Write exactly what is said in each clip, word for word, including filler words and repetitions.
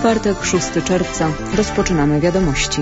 Czwartek, szóstego czerwca. Rozpoczynamy wiadomości.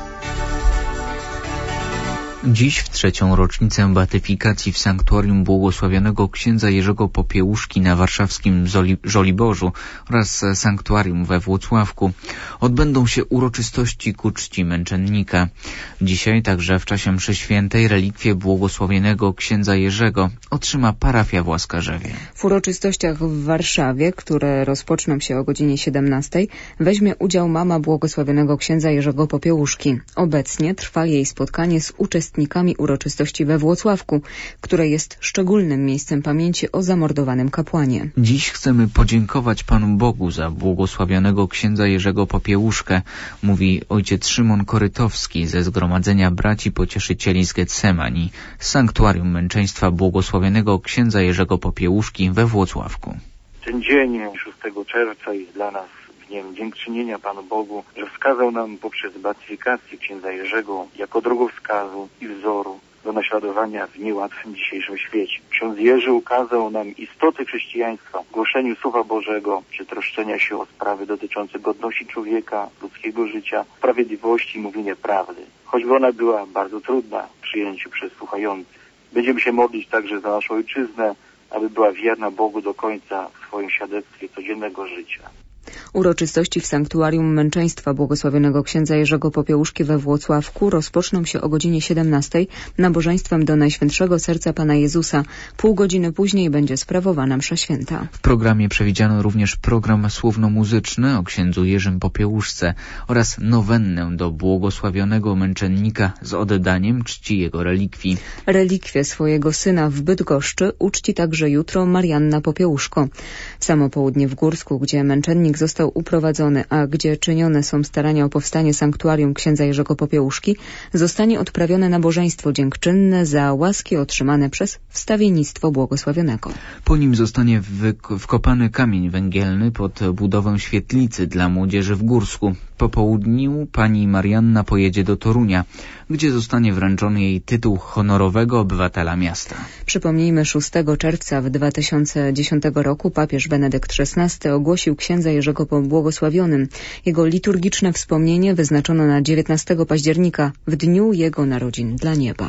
Dziś w trzecią rocznicę beatyfikacji w sanktuarium błogosławionego księdza Jerzego Popiełuszki na warszawskim Żoliborzu oraz sanktuarium we Włocławku odbędą się uroczystości ku czci męczennika. Dzisiaj także w czasie mszy świętej relikwie błogosławionego księdza Jerzego otrzyma parafia w Łaskarzewie. W uroczystościach w Warszawie, które rozpoczną się o godzinie siedemnastej, weźmie udział mama błogosławionego księdza Jerzego Popiełuszki. Obecnie trwa jej spotkanie z uczestnikami uroczystości we Włocławku, które jest szczególnym miejscem pamięci o zamordowanym kapłanie. Dziś chcemy podziękować Panu Bogu za błogosławionego księdza Jerzego Popiełuszkę, mówi ojciec Szymon Korytowski ze Zgromadzenia Braci Pocieszycieli z Getsemani, z Sanktuarium Męczeństwa błogosławionego księdza Jerzego Popiełuszki we Włocławku. Ten dzień szóstego czerwca jest dla nas dniem dziękczynienia Panu Bogu, że wskazał nam poprzez beatyfikację księdza Jerzego jako drogowskazu i wzoru do naśladowania w niełatwym dzisiejszym świecie. Ksiądz Jerzy ukazał nam istoty chrześcijaństwa w głoszeniu Słowa Bożego, czy troszczenia się o sprawy dotyczące godności człowieka, ludzkiego życia, sprawiedliwości i mówienia prawdy. Choćby ona była bardzo trudna w przyjęciu przez słuchających. Będziemy się modlić także za naszą ojczyznę, aby była wierna Bogu do końca w swoim świadectwie codziennego życia. Uroczystości w Sanktuarium Męczeństwa błogosławionego księdza Jerzego Popiełuszki we Włocławku rozpoczną się o godzinie siedemnastej nabożeństwem do Najświętszego Serca Pana Jezusa. Pół godziny później będzie sprawowana msza święta. W programie przewidziano również program słowno-muzyczny o księdzu Jerzym Popiełuszce oraz nowennę do błogosławionego męczennika z oddaniem czci jego relikwii. Relikwie swojego syna w Bydgoszczy uczci także jutro Marianna Popiełuszko. W samo południe w Górsku, gdzie męczennik został uprowadzony, a gdzie czynione są starania o powstanie sanktuarium księdza Jerzego Popiełuszki, zostanie odprawione nabożeństwo dziękczynne za łaski otrzymane przez wstawiennictwo błogosławionego. Po nim zostanie wkopany kamień węgielny pod budowę świetlicy dla młodzieży w Górsku. Po południu pani Marianna pojedzie do Torunia, gdzie zostanie wręczony jej tytuł honorowego obywatela miasta. Przypomnijmy, szóstego czerwca w dwa tysiące dziesiątego roku papież Benedykt szesnasty ogłosił księdza Jerzego błogosławionym. Jego liturgiczne wspomnienie wyznaczono na dziewiętnastego października, w dniu jego narodzin dla nieba.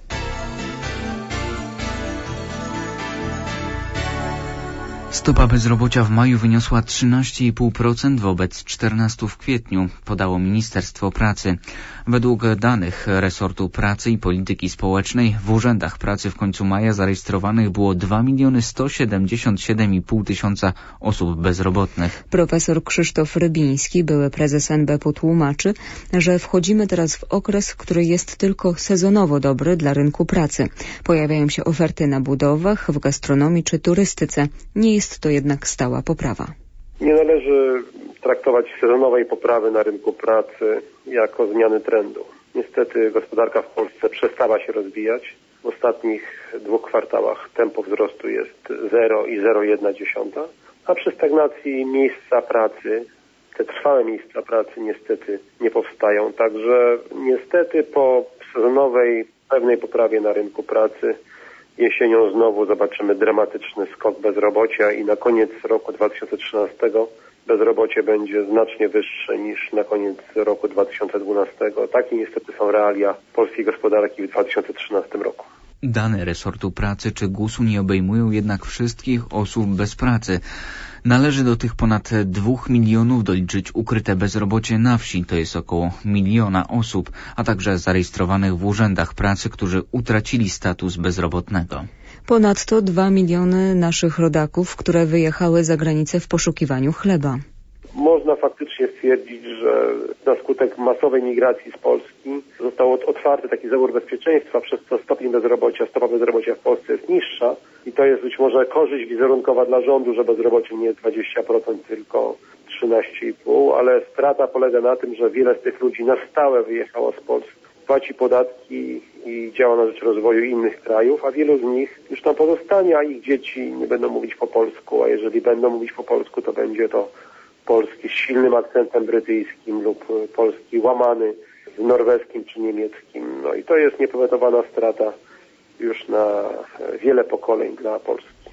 Stopa bezrobocia w maju wyniosła trzynaście i pół procent wobec czternastu procent w kwietniu, podało Ministerstwo Pracy. Według danych resortu pracy i polityki społecznej w urzędach pracy w końcu maja zarejestrowanych było dwa miliony sto siedemdziesiąt siedem i pół tysiąca osób bezrobotnych. Profesor Krzysztof Rybiński, były prezes N B P, tłumaczy, że wchodzimy teraz w okres, który jest tylko sezonowo dobry dla rynku pracy. Pojawiają się oferty na budowach, w gastronomii czy turystyce. Nie jest to jednak stała poprawa. Nie należy traktować sezonowej poprawy na rynku pracy jako zmiany trendu. Niestety gospodarka w Polsce przestała się rozwijać. W ostatnich dwóch kwartałach tempo wzrostu jest zero i zero przecinek jeden dziesiąta, a przy stagnacji miejsca pracy, te trwałe miejsca pracy niestety nie powstają. Także niestety po sezonowej pewnej poprawie na rynku pracy jesienią znowu zobaczymy dramatyczny skok bezrobocia i na koniec roku dwa tysiące trzynastego bezrobocie będzie znacznie wyższe niż na koniec roku dwa tysiące dwunastego. Takie niestety są realia polskiej gospodarki w dwa tysiące trzynastym roku. Dane resortu pracy czy gusu nie obejmują jednak wszystkich osób bez pracy. Należy do tych ponad dwóch milionów doliczyć ukryte bezrobocie na wsi, to jest około miliona osób, a także zarejestrowanych w urzędach pracy, którzy utracili status bezrobotnego. Ponadto dwa miliony naszych rodaków, które wyjechały za granicę w poszukiwaniu chleba. Można faktycznie stwierdzić, że na skutek masowej migracji z Polski został otwarty taki zawór bezpieczeństwa, przez co stopień bezrobocia, stopa bezrobocia w Polsce jest niższa i to jest być może korzyść wizerunkowa dla rządu, że bezrobocie nie jest dwadzieścia procent, tylko trzynaście i pół procent, ale strata polega na tym, że wiele z tych ludzi na stałe wyjechało z Polski, płaci podatki i działa na rzecz rozwoju innych krajów, a wielu z nich już tam pozostanie, a ich dzieci nie będą mówić po polsku, a jeżeli będą mówić po polsku, to będzie to polski z silnym akcentem brytyjskim lub polski łamany z norweskim czy niemieckim. No i to jest niepowetowana strata już na wiele pokoleń dla Polski.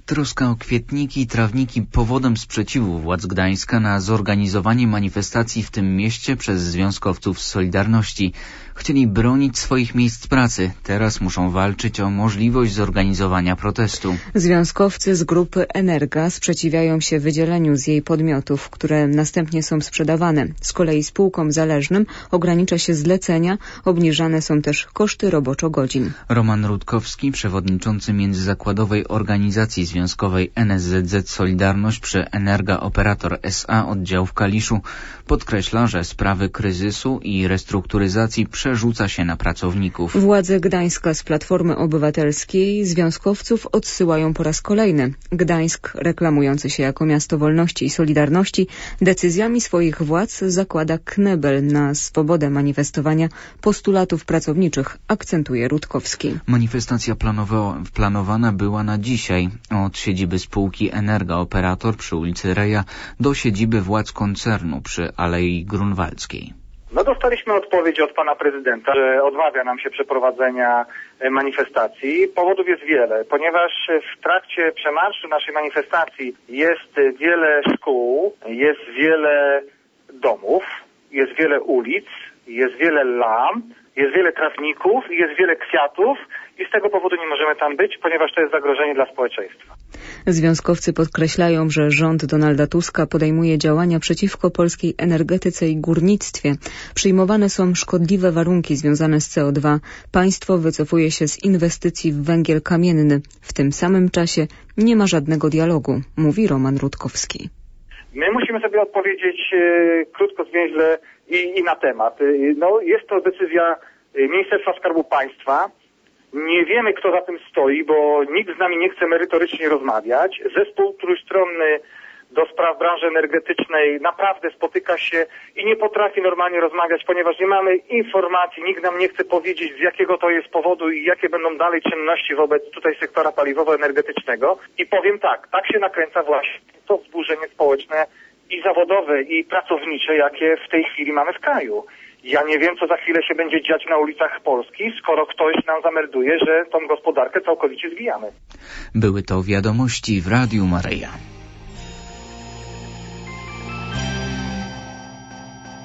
Troska o kwietniki i trawniki powodem sprzeciwu władz Gdańska na zorganizowanie manifestacji w tym mieście przez związkowców z Solidarności. Chcieli bronić swoich miejsc pracy. Teraz muszą walczyć o możliwość zorganizowania protestu. Związkowcy z grupy Energa sprzeciwiają się wydzieleniu z jej podmiotów, które następnie są sprzedawane. Z kolei spółkom zależnym ogranicza się zlecenia, obniżane są też koszty roboczo-godzin. Roman Rutkowski, przewodniczący międzyzakładowej organizacji związkowej N S Z Z Solidarność przy Energa Operator S A oddział w Kaliszu, podkreśla, że sprawy kryzysu i restrukturyzacji przerzuca się na pracowników. Władze Gdańska z Platformy Obywatelskiej związkowców odsyłają po raz kolejny. Gdańsk, reklamujący się jako miasto wolności i solidarności, decyzjami swoich władz zakłada knebel na swobodę manifestowania postulatów pracowniczych, akcentuje Rutkowski. Manifestacja planowa, planowana była na dzisiaj. Od siedziby spółki Energa Operator przy ulicy Reja do siedziby władz koncernu przy Alei Grunwaldzkiej. No dostaliśmy odpowiedź od pana prezydenta, że odmawia nam się przeprowadzenia manifestacji. Powodów jest wiele, ponieważ w trakcie przemarszu naszej manifestacji jest wiele szkół, jest wiele domów, jest wiele ulic, jest wiele lamp, jest wiele trawników, jest wiele kwiatów i z tego powodu nie możemy tam być, ponieważ to jest zagrożenie dla społeczeństwa. Związkowcy podkreślają, że rząd Donalda Tuska podejmuje działania przeciwko polskiej energetyce i górnictwie. Przyjmowane są szkodliwe warunki związane z C O dwa. Państwo wycofuje się z inwestycji w węgiel kamienny. W tym samym czasie nie ma żadnego dialogu, mówi Roman Rutkowski. My musimy sobie odpowiedzieć e, krótko, zwięźle i, i na temat. E, no, jest to decyzja Ministerstwa Skarbu Państwa. Nie wiemy, kto za tym stoi, bo nikt z nami nie chce merytorycznie rozmawiać. Zespół trójstronny do spraw branży energetycznej naprawdę spotyka się i nie potrafi normalnie rozmawiać, ponieważ nie mamy informacji, nikt nam nie chce powiedzieć, z jakiego to jest powodu i jakie będą dalej czynności wobec tutaj sektora paliwowo-energetycznego. I powiem tak, tak się nakręca właśnie to wzburzenie społeczne i zawodowe, i pracownicze, jakie w tej chwili mamy w kraju. Ja nie wiem, co za chwilę się będzie dziać na ulicach Polski, skoro ktoś nam zamelduje, że tą gospodarkę całkowicie zwijamy. Były to wiadomości w Radiu Maryja.